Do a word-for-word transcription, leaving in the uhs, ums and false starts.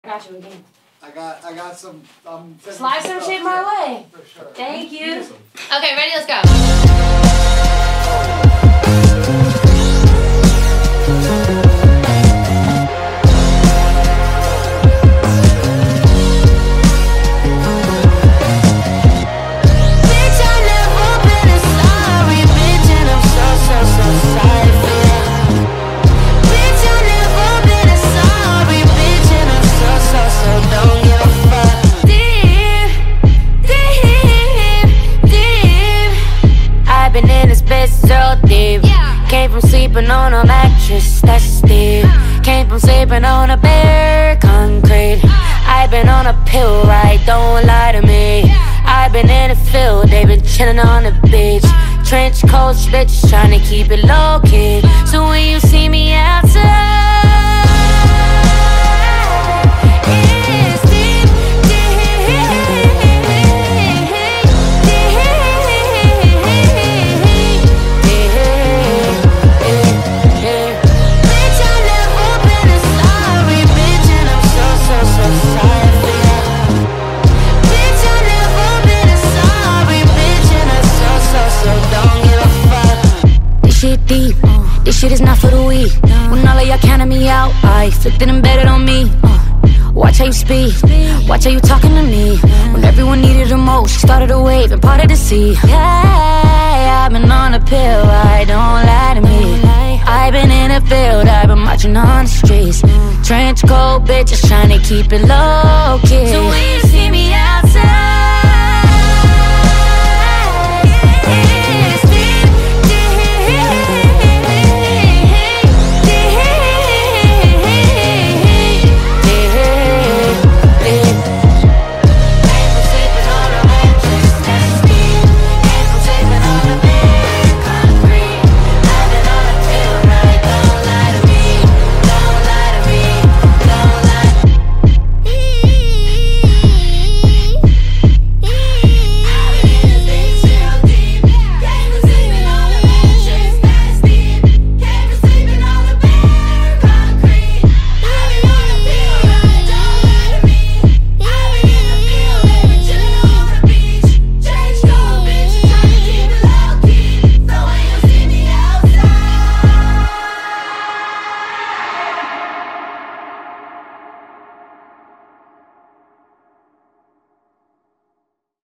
Got you again. I got, I got some. Um, Slide some shit my way. For sure. Thank you. Okay, ready? Let's go. Came from sleeping on a mattress, that's deep. Came from sleeping on a bare concrete. I've been on a pill, right? Don't lie to me. I've been in the field, they've been chilling on the beach. Trench coats, bitches trying to keep it low key. So when you see me outside, it's deep, deep. This shit is not for the weak. When all of y'all counted me out, I flipped it and bet it on me. uh, Watch how you speak, watch how you talking to me. When everyone needed the most, you started a wave and parted the sea. Yeah, I've been on a pill, I don't lie to me. I've been in the field, I've been marching on the streets. Trench coat bitches trying to keep it low